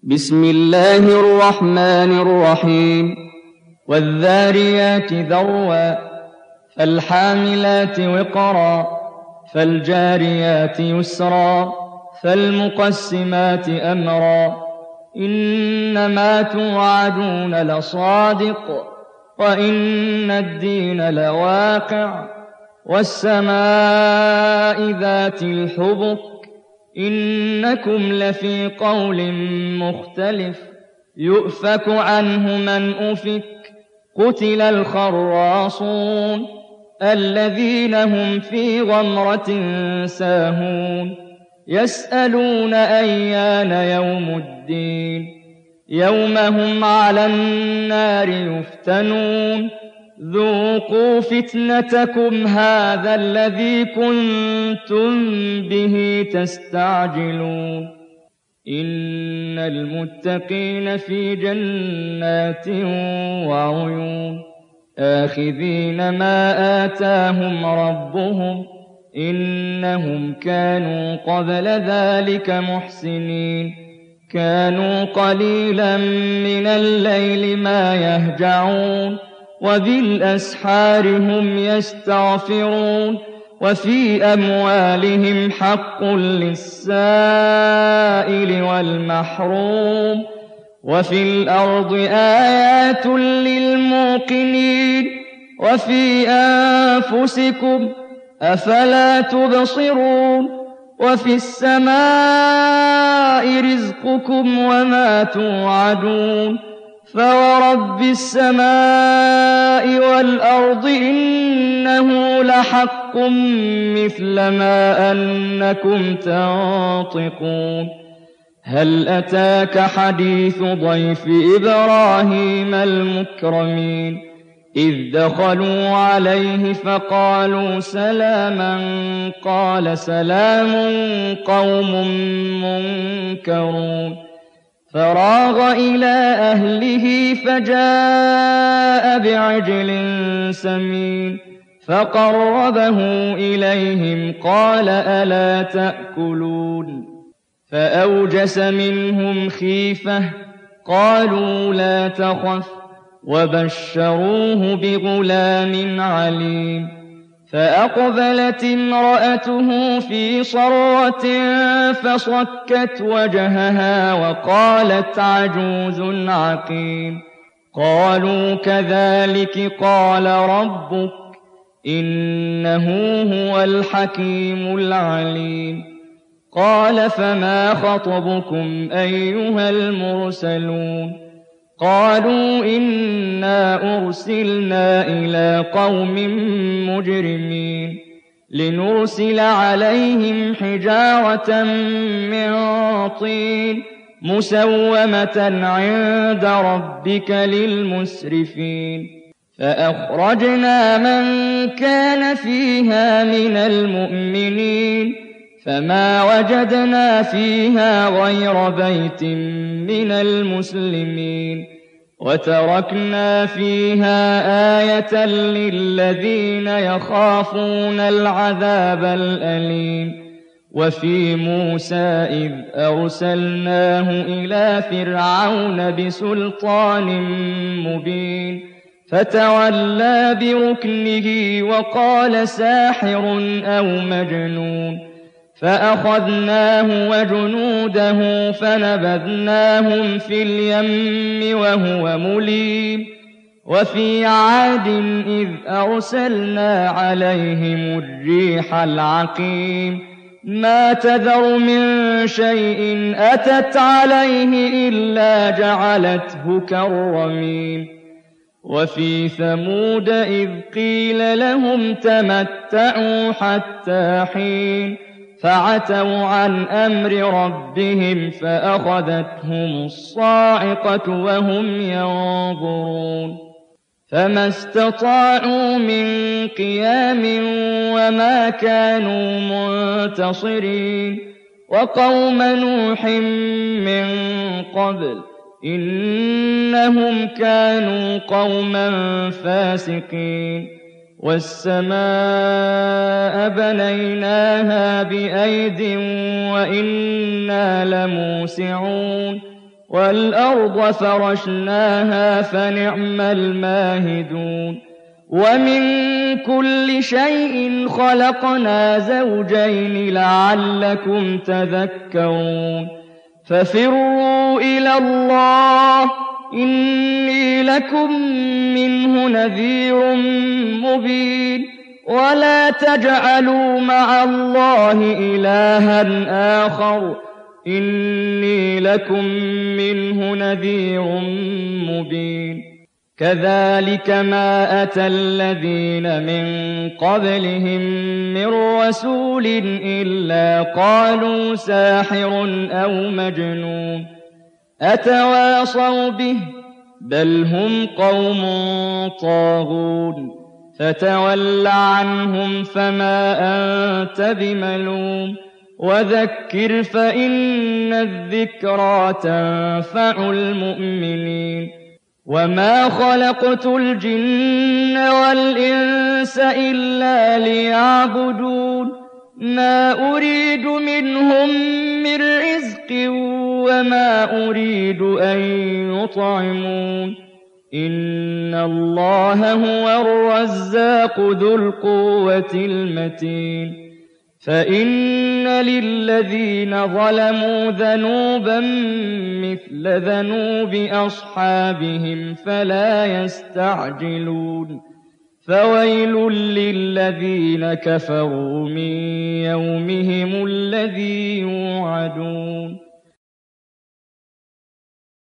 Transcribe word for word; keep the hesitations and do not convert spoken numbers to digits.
بسم الله الرحمن الرحيم والذاريات ذروا فالحاملات وقرا فالجاريات يسرا فالمقسمات أمرا إنما توعدون لصادق وإن الدين لواقع والسماء ذات الحبك إنكم لفي قول مختلف يؤفك عنه من أفك قتل الخراصون الذين هم في غمرة ساهون يسألون أيان يوم الدين يوم هم على النار يفتنون ذوقوا فتنتكم هذا الذي كنتم به تستعجلون إن المتقين في جنات وعيون آخذين ما آتاهم ربهم إنهم كانوا قبل ذلك محسنين كانوا قليلا من الليل ما يهجعون وبالأسحار هم يستغفرون وفي أموالهم حق للسائل والمحروم وفي الأرض آيات للموقنين وفي أنفسكم أفلا تبصرون وفي السماء رزقكم وما توعدون فورب السماء والأرض إنه لحق مثل ما أنكم تنطقون هل أتاك حديث ضيف إبراهيم المكرمين إذ دخلوا عليه فقالوا سلاما قال سلام قوم منكرون فراغ إلى أهله فجاء بعجل سمين فقربه إليهم قال ألا تأكلون فأوجس منهم خيفة قالوا لا تخف وبشروه بغلام عليم فأقبلت امرأته في صرة فصكت وجهها وقالت عجوز عقيم قالوا كذلك قال ربك إنه هو الحكيم العليم قال فما خطبكم أيها المرسلون قالوا إنا أرسلنا إلى قوم مجرمين لنرسل عليهم حجارة من طين مسومة عند ربك للمسرفين فأخرجنا من كان فيها من المؤمنين فما وجدنا فيها غير بيت من المسلمين وتركنا فيها آية للذين يخافون العذاب الأليم وفي موسى إذ أرسلناه إلى فرعون بسلطان مبين فتولى بركنه وقال ساحر أو مجنون فأخذناه وجنوده فنبذناهم في اليم وهو مليم وفي عاد إذ أرسلنا عليهم الريح العقيم ما تذر من شيء أتت عليه إلا جعلته كالرميم وفي ثمود إذ قيل لهم تمتعوا حتى حين فعتوا عن أمر ربهم فأخذتهم الصاعقة وهم ينظرون فما استطاعوا من قيام وما كانوا منتصرين وقوم نوح من قبل إنهم كانوا قوما فاسقين والسماء بنيناها بأيد وإنا لموسعون وَالْأَرْضَ فَرَشْنَاهَا فَنِعْمَ الْمَاهِدُونَ وَمِن كُلِّ شَيْءٍ خَلَقْنَا زَوْجَيْنِ لَعَلَّكُمْ تَذَكَّرُونَ فَفِرُّوا إِلَى اللَّهِ إِنِّي لَكُم مِّنْهُ نَذِيرٌ مُّبِينٌ وَلَا تَجْعَلُوا مَعَ اللَّهِ إِلَٰهًا آخَرَ إِنِّي لَكُم مِّنْهُ نَذِيرٌ مُّبِينٌ كَذَٰلِكَ مَا أَتَى الَّذِينَ مِن قَبْلِهِم مِّن رَّسُولٍ إِلَّا قَالُوا سَاحِرٌ أَوْ مَجْنُونٌ أَتَوَاصَوْا بِهِ ۚ بَلْ هُمْ قَوْمٌ طَاغُونَ فَتَوَلَّ عَنْهُمْ فَمَا أَنتَ بِمَلُومٍ وَذَكِّرْ فَإِنَّ الذِّكْرَىٰ تَنفَعُ الْمُؤْمِنِينَ وَمَا خَلَقْتُ الْجِنَّ وَالْإِنسَ إِلَّا لِيَعْبُدُونِ مَا أُرِيدُ مِنْهُم مِّن رِّزْقٍ وَمَا أُرِيدُ أَن يُطْعِمُونِ إِنَّ اللَّهَ هُوَ الرَّزَّاقُ ذُو الْقُوَّةِ الْمَتِينُ فَإِنَّ لِلَّذِينَ ظَلَمُوا ذَنُوبًا مِّثْلَ ذَنُوبِ أَصْحَابِهِمْ فَلَا يَسْتَعْجِلُونِ فَوَيْلٌ لِّلَّذِينَ كَفَرُوا مِن يَوْمِهِمُ الَّذِي يُوعَدُونَ